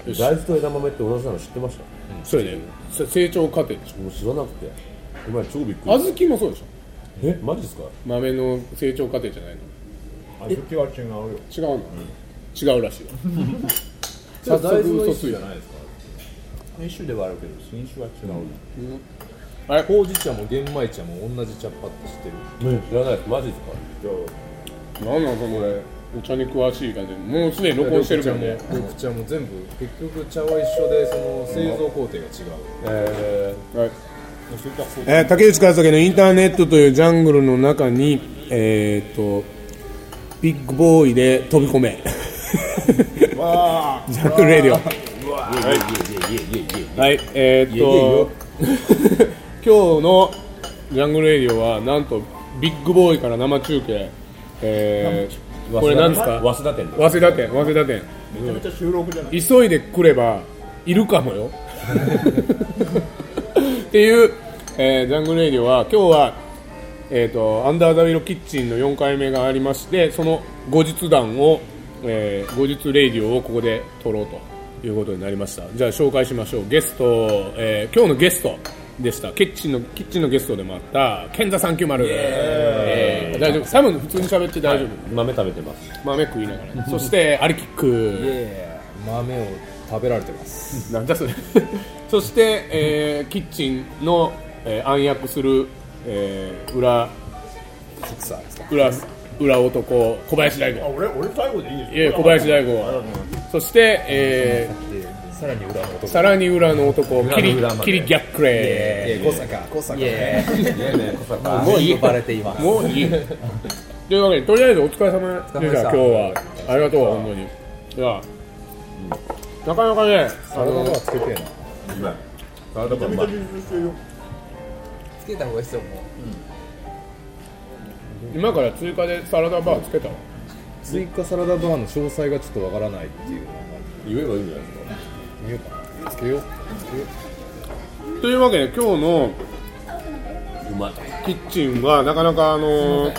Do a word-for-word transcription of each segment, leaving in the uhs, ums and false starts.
大豆と枝豆って同じなの知ってました？ うん、それね、成長過程でしょ。 もう知らなくて、お前超びっくり。 小豆もそうでしょ。 え、マジですか？ 豆の成長過程じゃないの？ 小豆は違うよ。 違うの、うん、違うらしいよ。 早速嘘ついじゃないですか。 品種ではあるけど品種は違う、 うんうん、 あれ、ほうじ茶も玄米茶も同じ茶っ葉って知ってる？ ね、知らないです。マジですか？ じゃあなんなんその俺お茶に詳しいかでもうすでに録音してるからね。 緑茶も全部結局茶は一緒でその製造工程が違う。 えー、はい。 えー、竹内和武のインターネットというジャングルの中に、えー、とビッグボーイで飛び込めわジャングルレディオ。はい、えー、っと今日のジャングルレディオはなんとビッグボーイから生中継、えー、これ何ですか？ 早稲田店。 早稲田店、早稲田店。 めちゃめちゃ収録じゃない？ 急いで来ればいるかもよっていう、えー、ジャングルレディオは今日は、えー、とアンダーザウィロキッチンのよんかいめがありまして、その後日談を、えー、後日レディオをここで撮ろうということになりました。じゃあ紹介しましょう。ゲスト、えー、今日のゲストでした。キッチンのキッチンのゲストでもあったケンザさんきゅうまる。えー、大丈夫。多分普通に喋って大丈夫。はい、 豆食べてます。 豆食いながら、ね。そしてアリキック。 豆を食べられてますなんだそれそして、えー、キッチンの、えー、暗躍する、えー、裏裏裏男小林大吾。 あ、俺俺最後でいいですか？ いや小林大吾。そして、えー、さらに裏の男。 さらに裏の男キリキリギャックレー。小坂小坂。 もういいバレています。 もういい。というわけでとりあえずお疲れ様でした。今日はありがとう本当に。いや。なかなかね、 サラダバーつけてえな。 サラダバーうまい。 つけた方がいいっすよもう、 うん。今から追加でサラダバーつけたの？ 追加サラダバーの詳細がちょっとわからないっていうのが言えばいいんじゃないですか。 言おうかな。つけよう。つけよう。というわけで今日のうまいキッチンはなかなかあのー、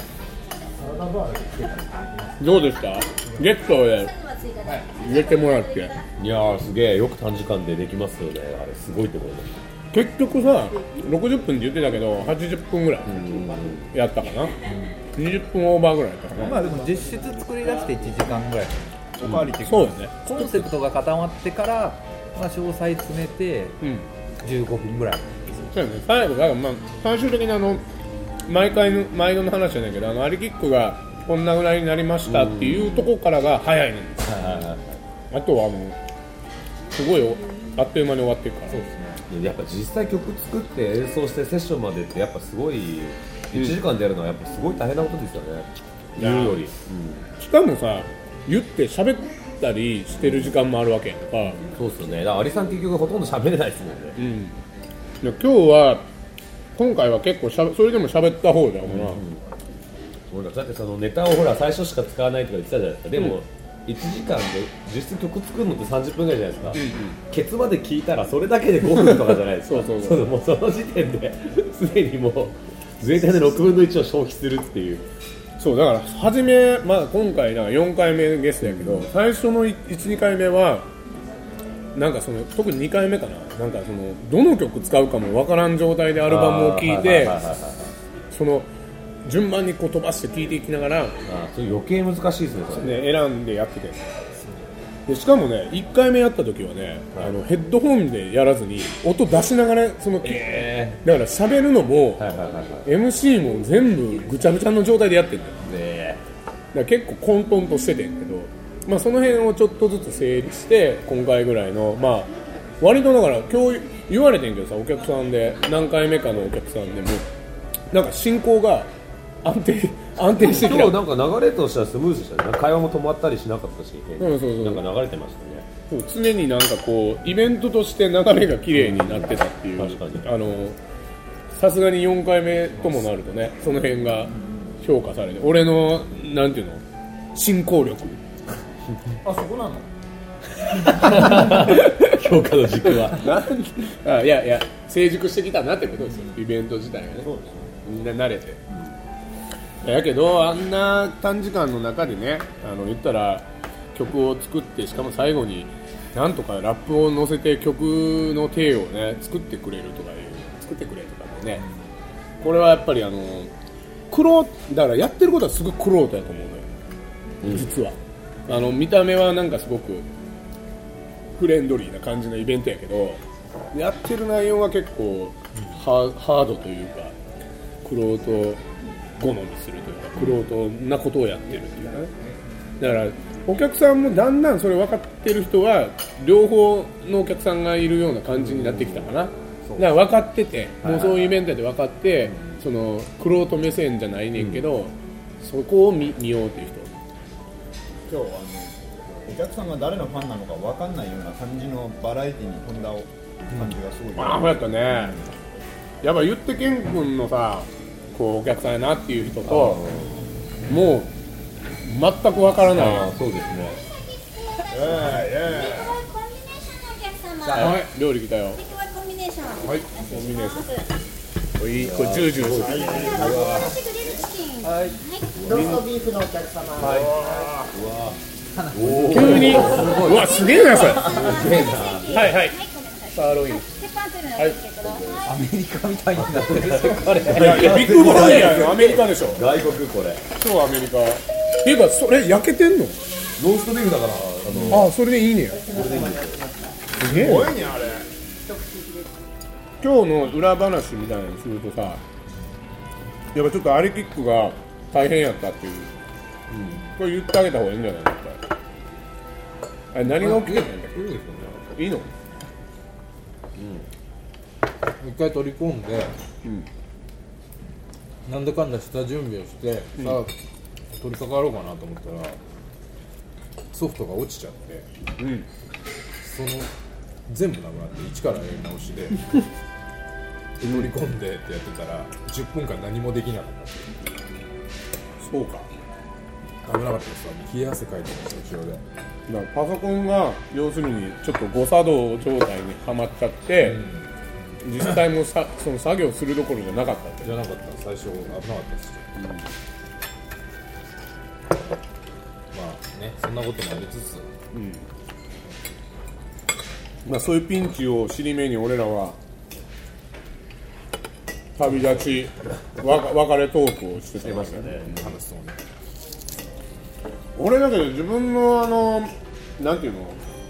どうでした？ゲストで入れてもらって。 いやーすげえよく短時間でできますよね。あれすごいと思います。 結局さろくじゅっぷんって言ってたけどはちじゅっぷんぐらいやったかな、うん、にじゅっぷんオーバーぐらいやったかな。 まあでも実質作り出していちじかんぐらいおかわり的な、 そうですね。 コンセプトが固まってから、まあ、詳細詰めてじゅうごふんぐらい、うん、 そうですね。最後だからまあ最終的にあの毎回の毎度の話じゃないけどあのアリキックがこんなぐらいになりましたっていうところからが早いんです、うんはいはいはい、あとはあのすごいあっという間に終わっていくから。そうですね。 やっぱ実際曲作って演奏してセッションまでってやっぱすごいいちじかんでやるのはやっぱすごい大変なことですよね、うん、言うより、うん、 しかもさ言って喋ったりしてる時間もあるわけやんか。 そうですよね。だからアリさん結局ほとんど喋れないですもんね、 うん、今日は今回は結構しゃそれでも喋った方だよな、 うんうん、だってそのネタをほら最初しか使わないとか言ってたじゃないですか。でも、うんいちじかんで実質曲作るのってさんじゅっぷんぐらいじゃないですか、うんうん、ケツまで聞いたらそれだけでごふんとかじゃないですかそうそうそうそうもうその時点ですでにもう全体でろくぶんのいちを消費するっていう。 そうだから初め、まあ、今回だからよんかいめゲストやけど、うん、最初のいち、にかいめはなんかその特ににかいめかななんかそのどの曲使うかもわからん状態でアルバムを聴いてその順番にこう飛ばして聴いていきながら。あそれ余計難しいですね。それね選んでやっててでしかもねいっかいめやった時はね、はい、あのヘッドホンでやらずに音出しながらその、えー、だから喋るのも、はいはいはいはい、エムシー も全部ぐちゃぐちゃの状態でやってんだよ、ね、だから結構混沌としててんけど、まあ、その辺をちょっとずつ整理して今回ぐらいのまあ割とだから今日言われてんけどさお客さんで何回目かのお客さんでもなんか進行が安定安定してきた。 今日なんか流れとしてはスムーズでしたね。会話も止まったりしなかったし、 そうそうそうなんか流れてましたね。 そう常になんかこうイベントとして流れが綺麗になってたっていう。 確かに。 あのさすがによんかいめともなるとねその辺が評価されて俺のなんていうの進行力あそこなの評価の軸はあいやいや成熟してきたなってことですよイベント自体がね。そうですみんな慣れてやけどあんな短時間の中でねあの言ったら曲を作ってしかも最後になんとかラップを乗せて曲の体をね作ってくれるとかいう作ってくれとかでね、これはやっぱりあのクロだからやってることはすごくクロートやと思うのよ、うん、実はあの見た目はなんかすごくフレンドリーな感じのイベントやけど、やってる内容は結構ハードというかクロート好みするというかクロートなことをやってるっていうかね。だからお客さんもだんだんそれ分かってる人は両方のお客さんがいるような感じになってきたかな。だから分かってて、もうそういうイベントで分かって、そのクロート目線じゃないねんけど、うん、そこを 見, 見ようっていう人、今日あのお客さんが誰のファンなのか分かんないような感じのバラエティに飛んだ感じがすごい、うん、 ああそうやったね、うん、やっぱ言ってけんくんのさこうお客さんやなっていう人ともう全く分からない。あそうですね。 イエーイイエーイ。はい、料理来たよ。 コンビネーション。 はい、コンビネーション。おい、これジュージューする。はい。 ローストビーフのお客様。はい。 うわ。急に。うわ、すげえなそれ。すげえな。はいはい。サーロイン。はい。 アメリカみたいになってる。これ。 いやビッグボロイヤーアメリカでしょ。 外国これ。 超アメリカ。っていうかそれ焼けてんの？ ローストビーフだからあのあそれでいいねや。 それでいいんですよ。 すげえ。すごいねあれ。今日の裏話みたいなのするとさ、やっぱちょっとアリキックが大変やったっていう、うん、これ言ってあげた方がいいんじゃないの？あれ何が起きてんの？いいですよね。いいの？ うん。一回取り込んで、うん、なんだかんだ下準備をして、うん、さあ取り掛かろうかなと思ったらソフトが落ちちゃって、うん、その全部なくなって一からやり直しで取り込んでってやってたらじゅっぷんかん何もできなかった。 そうか。 危なかったですわ。冷や汗かいてます後ろで。 だからパソコンが要するにちょっと誤作動状態にはまっちゃって、うん、実際もさその作業するどころじゃなかった。 じゃなかった。最初危なかったです。うん、まあね、そんなこともありつつ、うんまあ、そういうピンチを尻目に俺らは旅立ち別れトークをしてましたね。 楽しそうね。 俺だけど自分のあのなんていうの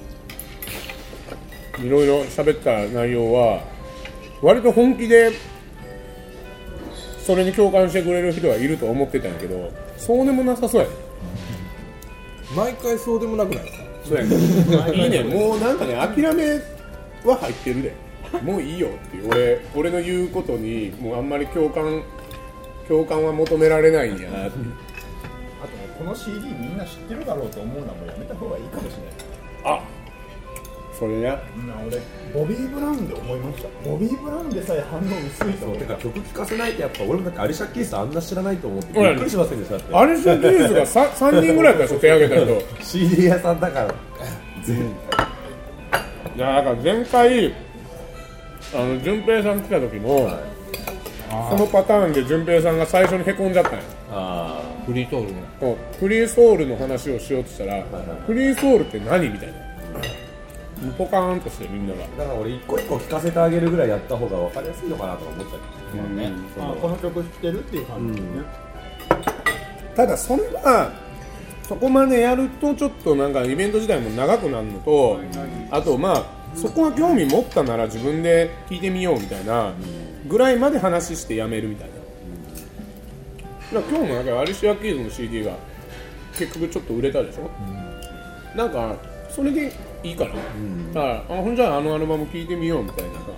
いろいろ喋った内容は割と本気でそれに共感してくれる人はいると思ってたんやけど、そうでもなさそうやね。 毎回そうでもなくないですか？ そうやね。いいね。もうなんかね諦めは入ってるで。もういいよっていう俺俺の言うことにもうあんまり共感共感は求められないんやなって。 あとねこの シーディー みんな知ってるだろうと思うのもやめた方がいいかもしれない。 あ、それね。 俺ボビー・ブラウンで思いました。ボビー・ブラウンでさえ反応薄いと思う。 てか曲聴かせないとやっぱ俺もだってアリシャ・キースあんな知らないと思ってびっくりしませんでしたって。 アリシャ・キースが 3, さんにんぐらいから手挙げた人シーディー 屋さんだから全いやだから前回あの順平さん来た時も、はい、そのパターンで順平さんが最初にへこんじゃったんや。 あフリーソウルのフリーソウルの話をしようとしたら、はいはい、フリーソウルって何みたいな、うん、ポカーンとしてみんながだから俺一個一個聞かせてあげるぐらいやった方が分かりやすいのかなと思っちゃって、うんねうん、あこの曲知ってるっていう感じですね、 うん、ただそんなそこまでやるとちょっとなんかイベント自体も長くなるのと、あとまあそこは興味持ったなら自分で聞いてみようみたいなぐらいまで話してやめるみたいな、うん、今日もなんかアリシア・キーズの シーディー が結局ちょっと売れたでしょ、うん、なんかそれでいいかな、うん、だからあほんじゃああのアルバム聞いてみようみたいなさ、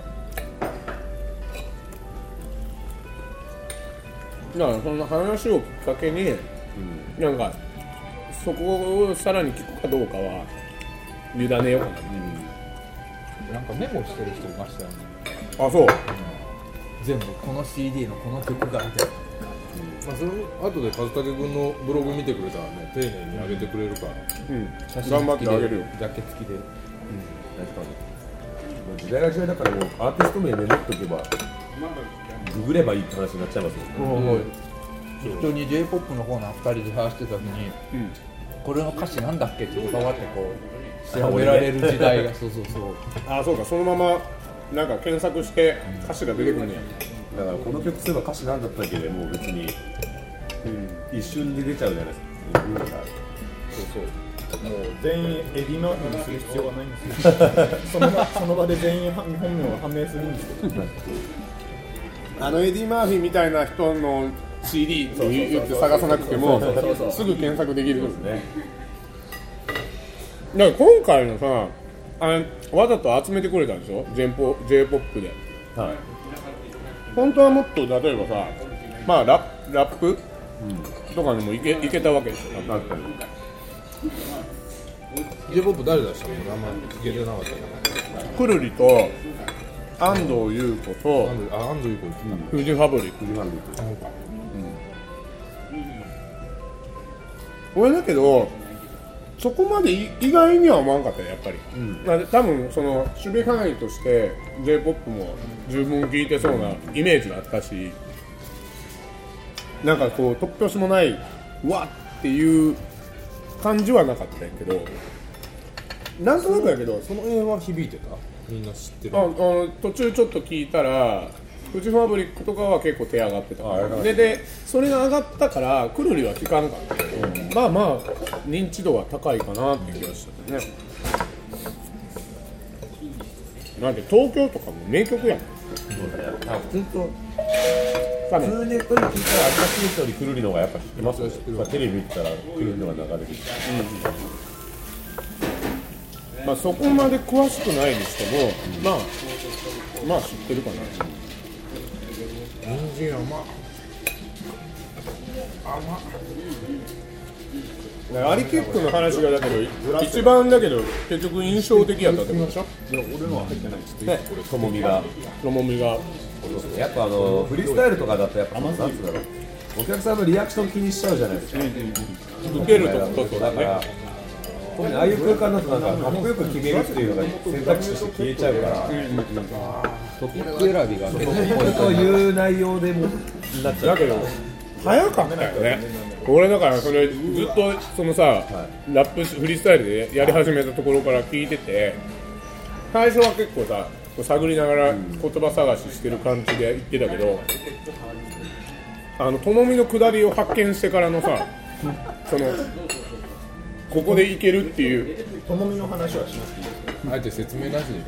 だからそんな話をきっかけに、うん、なんかそこをさらに聞くかどうかは委ねようかな、 うん、なんかメモしてる人いましたよね。 あ、そう、うん、 全部この シーディー のこの曲がみたいな、 うんまあ、それも後で和武君のブログ見てくれたらね丁寧に上げてくれるから、 うん、写真頑張ってあげるよ。 ジャケ付きで、うん、 確かに時代が時代だからもうアーティスト名メモっとけばググればいいって話になっちゃいますよね、うんうん、 一緒に J-ポップ の方のふたりで話してた時に、うん、これの歌詞なんだっけって伺ってこう調べられる時代がそうそうそうあ、そうか、そのままなんか検索して歌詞が出てくるんねや。だからこの曲すれば歌詞なんだったっけでもう別に、うん、一瞬で出ちゃうじゃないですか、うん、そうそうもう全員エディ・マーフィーにする必要はないんですよその場その場で全員本名が判明するんですよあのエディ・マーフィーみたいな人の シーディー って言って探さなくてもすぐ検索できるんですね。だから今回のさ、あれわざと集めてくれたんでしょ、 J-ポップ で、はい、本当はもっと例えばさ、まあラップ、ラップ、うん、とかにもいけ、いけたわけですよ。確かに J-ポップ 誰出したの？あんま聞けてなかった。 くるりと安藤優子とあ、安藤優子、 うん、フジファブリック、フジファブリック、うん、俺だけどそこまで意外には思わんかったよやっぱり、うん、多分その守備範囲として J-ポップ も十分聴いてそうなイメージがあったし、なんかこう突拍子もないわっていう感じはなかったんやけど、なんとなくやけどその辺は響いてた？みんな知ってる？ ああの途中ちょっと聞いたらフジファブリックとかは結構手上がってた。ででそれが上がったからくるりは聞かんかったけど、うん、まあまあ認知度は高いかなって気がしたね。なんで東京とかも名曲やん。 そうだよ。あ、本当。普通ネットで聞いたら赤木人よりくるりの方がやっぱ知ってますよ。テレビ見てたらくるりの方が流れてきて、 うん、まあそこまで詳しくないにしても、うん、まあまあ知ってるかな。 人参甘甘アリケックの話がだけど一番だけど結局印象的やったってことでしょ。 いや俺のは入ってないです。 ね、これともみがともみがやっぱあのフリースタイルとかだとやっぱなんつうんだろう、お客さんのリアクション気にしちゃうじゃないですか。 受けるとことだから、特にああいう空間だとなんかかっこよく決めるっていうのが選択肢として消えちゃうから、 トピック選びが結構という内容でもなっちゃう。だけど早かったよね。俺だからそれずっとそのさ、はい、ラップフリースタイルでやり始めたところから聞いてて、最初は結構さ探りながら言葉探ししてる感じで言ってたけど、あのともみの下りを発見してからのさそのここでいけるっていうともみの話はしなくていいですか？ あえて説明なしで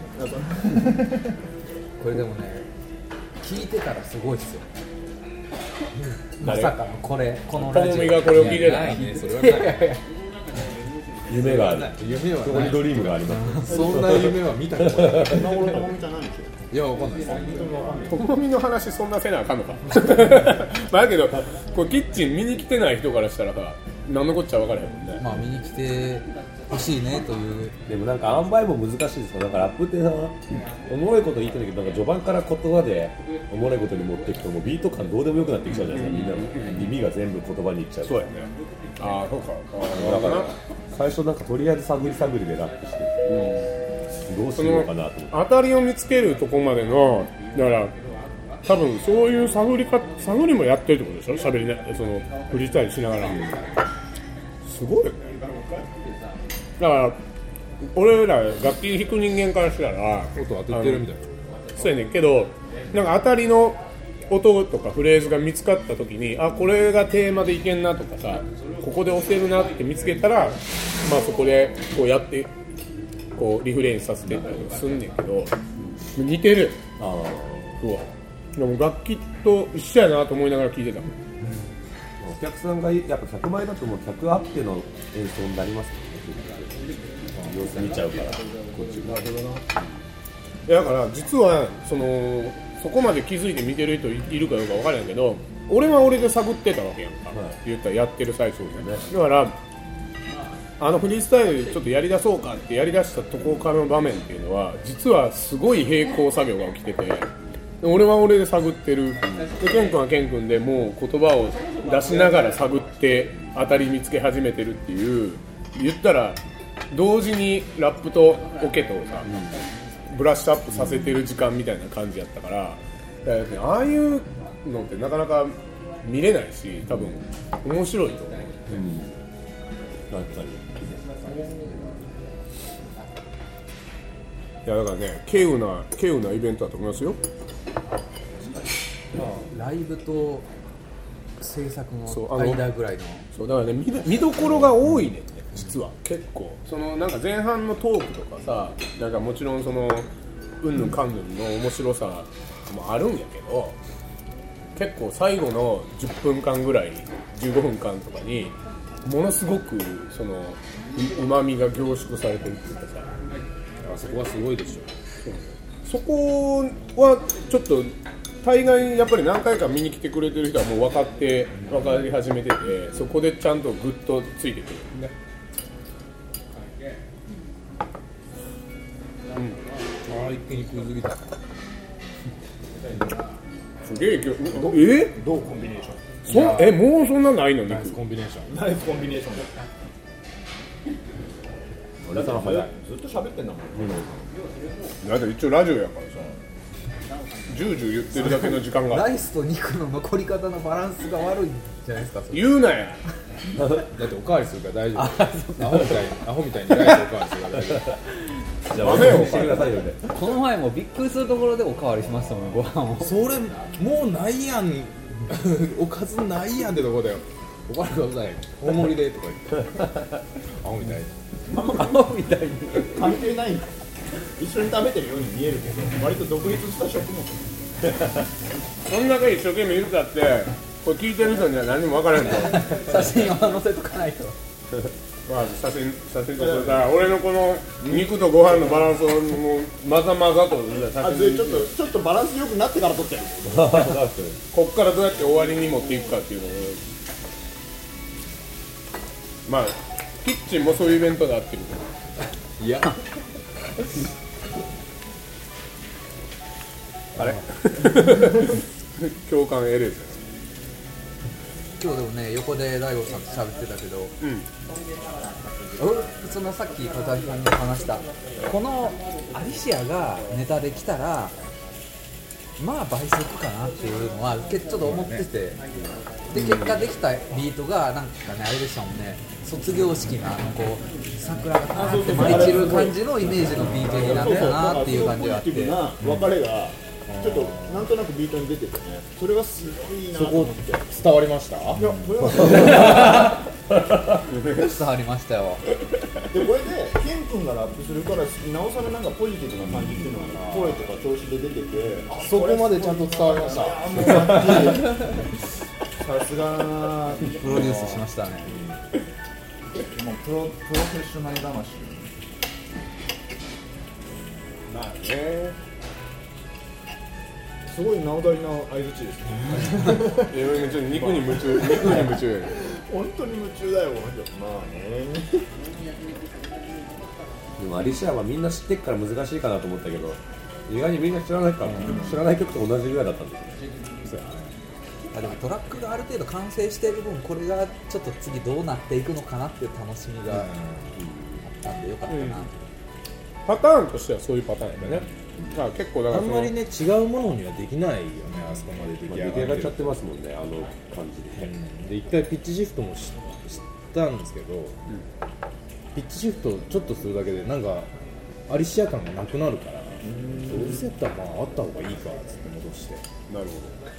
これでもね聞いてたらすごいっすよ。まさかのこれこのラジオともみがこれを聞いてたないね、それはない夢がある。 夢はそこにドリームがあります。 そんな夢は見たことない。 今頃ともみじゃないんですよ。 いや、わかんないです。 ともみの話そんなせなあかんのかまあだけどこれキッチン見に来てない人からしたらさ何のこっちゃ分からへんもんね。 まあ見に来てほしいねという。 でもなんか塩梅も難しいですよ。なんかラップってさ、おもろいこと言ってんだけど、なんか序盤から言葉でおもろいことに持っていくともうビート感どうでもよくなってきちゃうじゃないですか。みんな耳が全部言葉にいっちゃう。 そうやね。ああそうか。 だから最初なんかとりあえず探り探りでラップして、うん、どうするのかなと思って。 当たりを見つけるとこまでのだから多分そういう探りか探りもやってるってことでしょ。喋りね、そのフリースタイルしながら。すごいよね。だから俺ら楽器弾く人間からしたら音当ててるみたいな。 そうやねんけど、なんか当たりの音とかフレーズが見つかった時に、あこれがテーマでいけんなとかさ、ここで押せるなって見つけたら、まあそこでこうやってこうリフレインさせてたりすんねんけど、似てる。ああ、うわ。でも楽器と一緒やなと思いながら聴いてた。 お客さんがやっぱ客前だともう客あっての演奏になりますね。様子見ちゃうからこっちが。 だから実はそのそこまで気づいて見てる人いるかどうか分からないけど、俺は俺で探ってたわけやんか、はい、言ったらやってる最中でね。だからあのフリースタイルちょっとやりだそうかってやりだしたとこからの場面っていうのは実はすごい並行作業が起きてて、俺は俺で探ってる。でケン君はケン君でもう言葉を出しながら探って当たり見つけ始めてるっていう、言ったら同時にラップとオケとさ、うん、ブラッシュアップさせてる時間みたいな感じやったから、だからね、ああいうのってなかなか見れないし多分面白いと思う、うん、なんかいやだからね稀有な稀有なイベントだと思いますよ。 ライブと制作の間ぐらいのそうだからね 見, 見どころが多いねんね実は結構そのなんか前半のトークとかさなんかもちろんそのうんぬんかんぬんの面白さもあるんやけど結構最後のじゅっぷんかんぐらいじゅうごふんかんとかにものすごくそのうまみが凝縮されてるっていうかさあそこはすごいでしょ。 そこはちょっと大概やっぱり何回か見に来てくれてる人はもう分かって分かり始めててそこでちゃんとグッとついてくるんね、 うん、あー一気に食いすぎた。 すげえ今日えどうコンビネーションそえもうそんなないのナイス肉コンビネーション。 ナイスコンビネーションだ。 俺さん早い。 ずっと喋ってんだもん、 だって一応ラジオやからさジュージュー言ってるだけの時間がライスと肉の残り方のバランスが悪いんじゃないですか。それ言うなやだっておかわりするから大丈夫。アホみたいにアホみたいにライスおかわりするから大丈夫。 じゃあお願いしてくださいよね。 この前もびっくりするところでおかわりしましたもんご飯を。 それもうないやんおかずないやんってとこだよ。おかわりください大盛りでとか言ってアホみたいにアホみたいに関係ないんだ。一緒に食べてるように見えるけど割と独立した食物。 そんだけ一生懸命言うたってこれ聞いてる人には何も分からんと写真を載せとかないと。 まあ写真写真撮ってたら俺のこの肉とご飯のバランスをもうまざまざと写あ、 真でちょっとちょっとバランス良くなってから撮ってる。 こっからどうやって終わりに持っていくかっていうのをまあキッチンもそういうイベントがあってるいやあれ共感得れる今日でもね横で大悟さんと喋ってたけど、 うんそのさっき片木さんが話したこのアリシアがネタできたらまあ倍速かなっていうのはちょっと思ってて、で結果できたビートがなんかねあれでしたもんね。卒業式のあのこう桜がパーって舞い散る感じのイメージのビートになったなっていう感じがあって、 ポジティブな別れがちょっとなんとなくビートに出ててね。それがすごいいいなと思って。 伝わりました。 いや、これは伝わりましたよ。 でこれでケン君がラップするからなおさらなんかポジティブな感じっていうのが声とか調子で出てて、 そこまでちゃんと伝わりました。 あもうバッチリさすがだな。 プロデュースしましたね。 もうプロプロフェッショナル魂。 まあねすごい直だりな相槌ですね。 いやちょっと肉に夢中肉に夢中やね本当に夢中だよ。まあね。 でもアリシアはみんな知ってっから難しいかなと思ったけど意外にみんな知らないから、うん、知らない曲と同じぐらいだったんですよね。 あでもトラックがある程度完成している分これがちょっと次どうなっていくのかなっていう楽しみがあったんでよかったな、うん、 パターンとしてはそういうパターンやね、うん、あ結構だからあんまりね違うものにはできないよね。あそこまで出来上がって、 まあ、出来上がっちゃってますもんねあの感じで、 うん、で一回ピッチシフトもし知ったんですけど、うん、ピッチシフトちょっとするだけでなんかアリシア感がなくなるから、うん、どうせやったらまああった方がいいかっつって戻して。 なるほ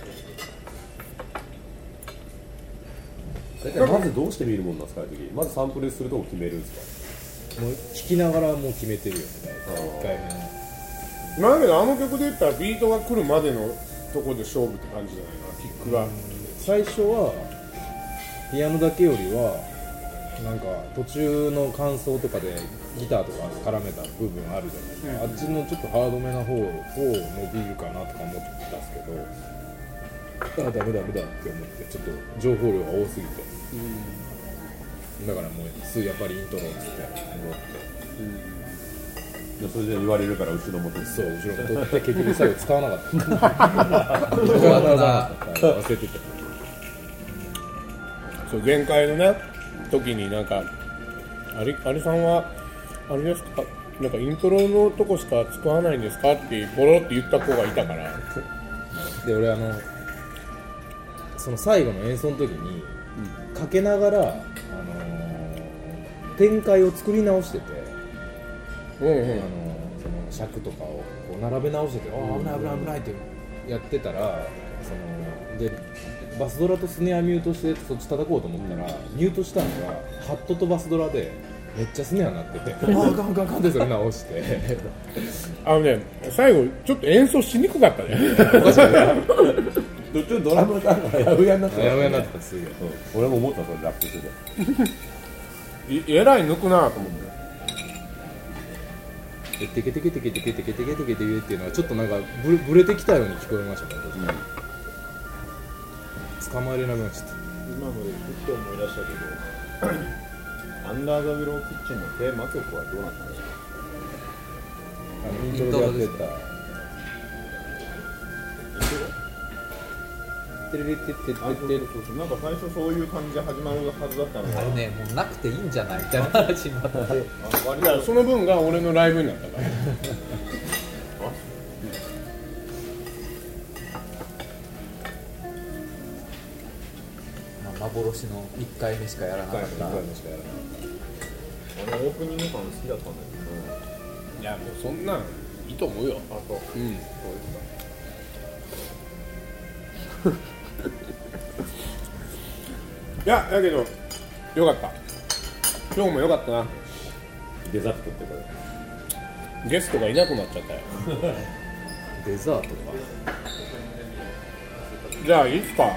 大体まずどうして見るもんなんですか。まずサンプルするとこ決めるんですか。もう聴きながらもう決めてるよね。いっかいめのまあけどあの曲で言ったらビートが来るまでのとこで勝負って感じじゃないかな。キックが最初はピアノだけよりはなんか途中の感想とかでギターとか絡めた部分あるじゃないですか、うん、あっちのちょっとハードめな方を伸びるかなとか思ってたんですけど、あダメダメだって思ってちょっと情報量が多すぎて、うん、だからもうすぐやっぱりイントロっつって戻って、 うん、それで言われるから後ろも取ってそう後ろも取って結局最後使わなかった使わなかった忘れてた。 そう前回のね時になんかアリ、アリさんはあれですかなんかイントロのとこしか使わないんですかってボロって言った子がいたからで俺あのその最後の演奏の時に、うん、かけながら、あのー、展開を作り直してて、うんうん、あのー、その尺とかをこう並べ直してて、ああ危ない危ない危ないってやってたら、そのでバスドラとスネアミュートしてそっち叩こうと思ったら、ミュートしたのがハットとバスドラでめっちゃスネアになってて、ああガンガンガンってそれ直してあのね、最後ちょっと演奏しにくかったね。 おかしくない途中ドラムさんがやぶやになってた、 やぶやになってたすげえ、 俺も思った、それラップしててえらい抜くなと思って、 テケテケテケテケテケテケテケテケっていうのはちょっとなんかブレブレてきたように聞こえましたね、うん、捕まえれなくなっちゃった。 今のでふっと思い出したけどアンダーザビローキッチンのテーマ曲はどうなったんですか？ あのイントロでやってたテレレテテテテテなんか最初そういう感じで始まるはずだったのあれね、もうなくていいんじゃないみたいな話になっていやその分が俺のライブになったからまあ幻のいっかいめしかやらなかった。 あのオープニング感好きだったんだけど、 いやもうそんなんいいと思うよ。 あと、 うん、そうですかいやだけどよかった、今日もよかったな。 デザートってこれゲストがいなくなっちゃったよデザートか。 じゃあいつか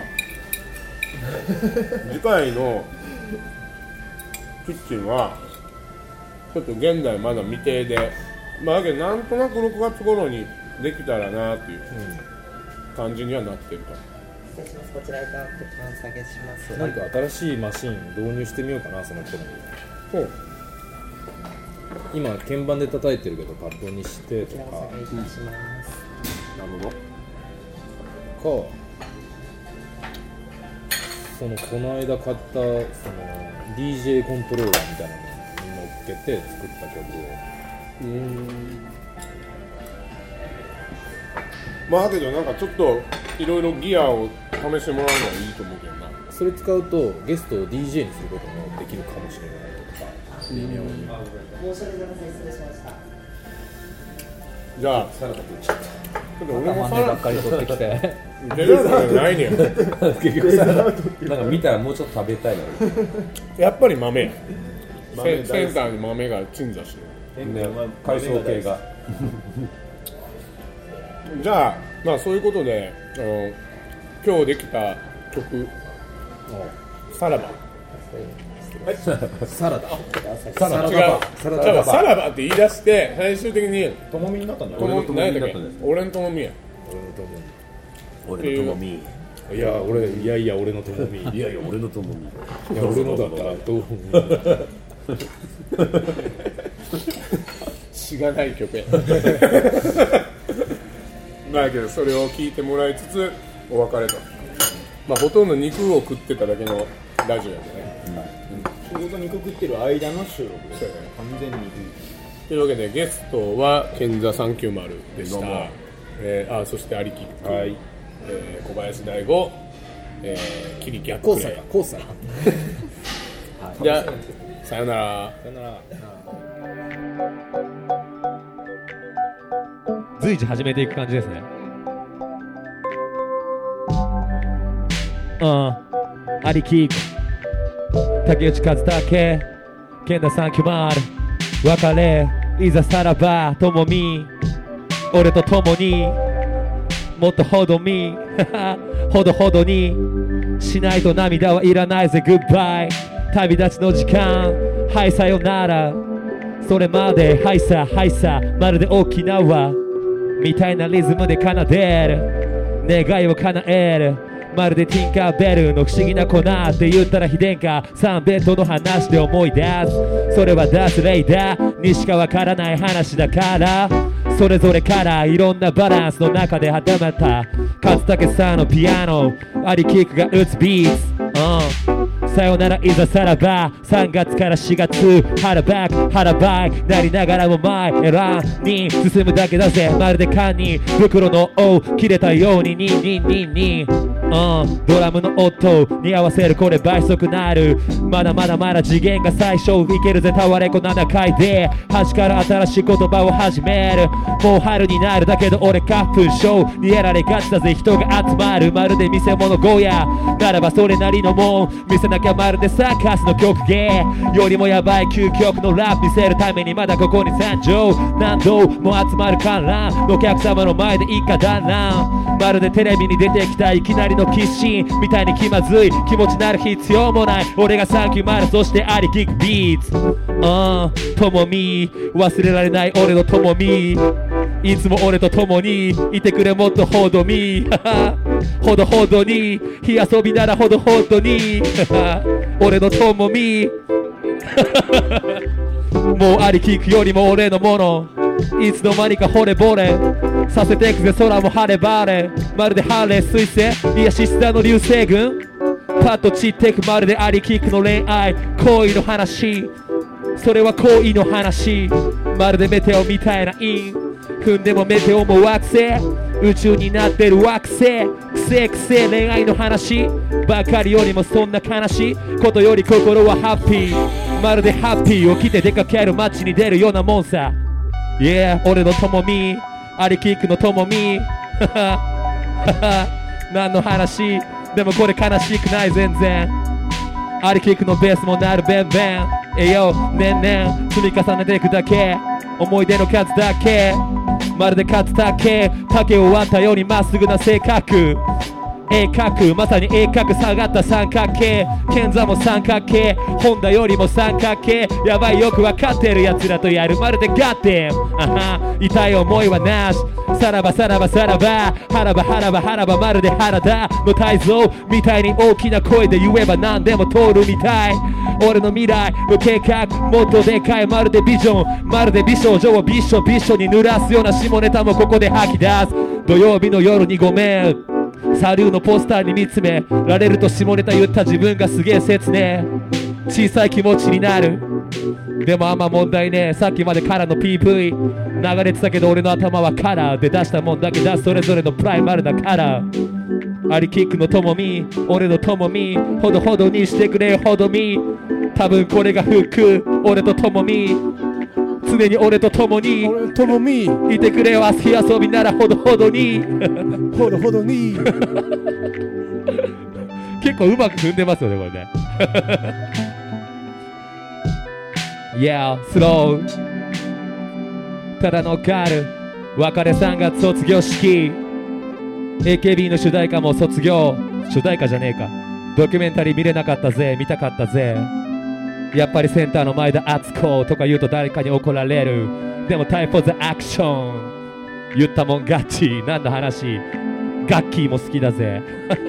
次回のキッチンはちょっと現在まだ未定で、まあだけどなんとなくろくがつ頃にできたらなっていう感じにはなってると。 失礼します。こちらから鉄板下げします。 なんか新しいマシン導入してみようかな、その人に。 ほう、 今鍵盤で叩いてるけどパッドにしてとか、 お下げいたします。 なるほど。 かそのこの間買ったその ディージェー コントローラーみたいなのに乗っけて作った曲を、 うーん、まあだけどなんかちょっといろいろギアを試してもらうのはいいと思うけどな。 それ使うとゲストを ディージェー にすることもできるかもしれないとか、微妙に。 申し訳ございません。失礼しました。 じゃあサラダ食っちゃった。 ちょっと俺も豆ばっかり取ってきてデザートじゃないねん結局サラダなんか見たらもうちょっと食べたいなやっぱり豆や豆セセンターに豆が鎮座してるね、海藻系がじゃあまあそういうことであの今日できた曲さらばサラダサラダ違うサラダサラバって言い出して最終的にともみになったんだよ。 とも俺のともみになったんです。 俺のともみや俺のともみ。 いや俺いやいや俺のともみいやいや俺のともみ。 いや俺のだったらどうしがない曲やまあけどそれを聞いてもらいつつお別れと、まあほとんど肉を食ってただけのラジオやね、 仕事肉食ってる間の収録ですよね。完全に肉。 というわけでゲストは賢座さんきゅうまるでした、えー、あそしてアリキック、はい、えー、小林大吾、えー、キリキャックレイコースだじゃあさよなら。 さよなら。 随時始めていく感じですね。うん、アリキーク竹内和武健太さんきゅうまる別れいざさらばともみ俺と共にもっとほどみほどほどにしないと涙はいらないぜグッバイ旅立ちの時間はいさよならそれまではいさはいさまるで沖縄みたいなリズムで奏でる願いを叶えるまるでティンカーベルの不思議な粉って言ったら非電化さんベッドの話で思い出すそれはダースレイダーにしかわからない話だからそれぞれからいろんなバランスの中で固まった勝武さんのピアノアリキックが打つビーツ、うんさよならいざさらばさんがつからしがつ腹バック腹バイなりながらも前選んに進むだけだぜまるで缶に袋の尾切れたようにニンニンニンニン、うん、ドラムの音に合わせるこれ倍速なるまだまだまだ次元が最小いけるぜタワレコななかいで端から新しい言葉を始めるもう春になるだけど俺花粉症にやられがちだぜ人が集まるまるで見せ物小屋ならばそれなりのもん見せなきゃまるでサーカスの曲芸よりもやばい究極のラップ見せるためにまだここに参上何度も集まる観覧お客様の前で一家団らんまるでテレビに出てきたいきなりのキッシンみたいに気まずい気持ちなる必要もない俺がさんきゅうまるそしてありキックビーツうんともみ忘れられない俺のともみいつも俺と共にいてくれもっとほどみほどほどに火遊びならほどほどに俺のともみもうありきくよりも俺のものいつの間にか惚れ惚れさせていくぜ空も晴れ晴れまるでハーレー彗星いやシスターの流星群パッと散ってくまるでありきくの恋愛恋の話それは恋の話まるでメテオみたいなイン踏んでもメテオも惑星宇宙になってる惑星くせくせ恋愛の話ばかりよりもそんな悲しいことより心はハッピーまるでハッピーを着て出かける街に出るようなもんさ Yeah 俺のともみアリキックのともみ何の話でもこれ悲しくない全然アリキックのベースもなるベンベンえよ年々積み重ねていくだけ思い出の数だけまるで勝つだけ竹を割ったようにまっすぐな性格鋭角まさに鋭角下がった三角形剣座も三角形ホンダよりも三角形やばいよくわかってるやつらとやるまるでガッテンあは痛い思いはなしさらばさらばさらば腹ば腹ば腹ばまるで原田の泰造みたいに大きな声で言えば何でも通るみたい俺の未来の計画もっとでかいまるでビジョンまるで美少女をビッショビッショに濡らすような下ネタもここで吐き出す土曜日の夜にごめんサルーのポスターに見つめられると下ネタ言った自分がすげえ切ね小さい気持ちになるでもあんま問題ねさっきまでカラーの ピーブイ 流れてたけど俺の頭はカラーで出したもんだけ出すそれぞれのプライマルなカラーアリキックのともみ俺のともみほどほどにしてくれよほどみ多分これがフック俺とともみ常に俺と共に俺ともみいてくれよ火遊びならほどほどにほどほどに結構うまく踏んでますよねこれねYeah slow ただのガール別れさんがつ卒業式 エーケービー の主題歌も卒業主題歌じゃねえかドキュメンタリー見れなかったぜ見たかったぜやっぱりセンターの前で熱こうとか言うと誰かに怒られるでもタイプザアクション言ったもんガチ何の話ガッキーも好きだぜ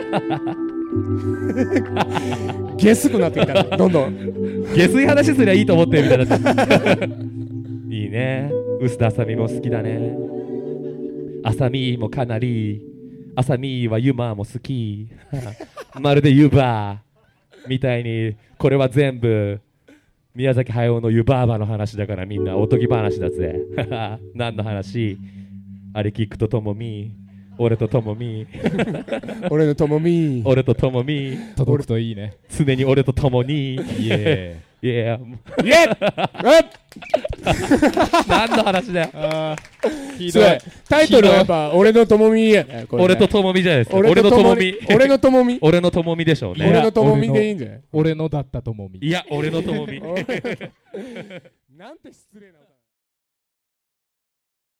ゲスくなってきたどんどん下水話すりゃいいと思ってるみたいになっていいね臼田あさみも好きだねあさみもかなりあさみはユマも好きまるでユバーみたいにこれは全部宮崎駿の湯婆婆の話だからみんなおとぎ話だぜ何の話あれキックとともみ俺とともみ俺のともみ俺とともみ届くといいね常に俺とともにイエーイエーイエッ何の話だよーすごいタイトルはやっぱ俺のともみやね俺とともみじゃないですか俺のともみ俺のともみ俺のともみでしょうね俺のともみでいいんじゃない俺のだったともみいや俺のともみなんて失礼な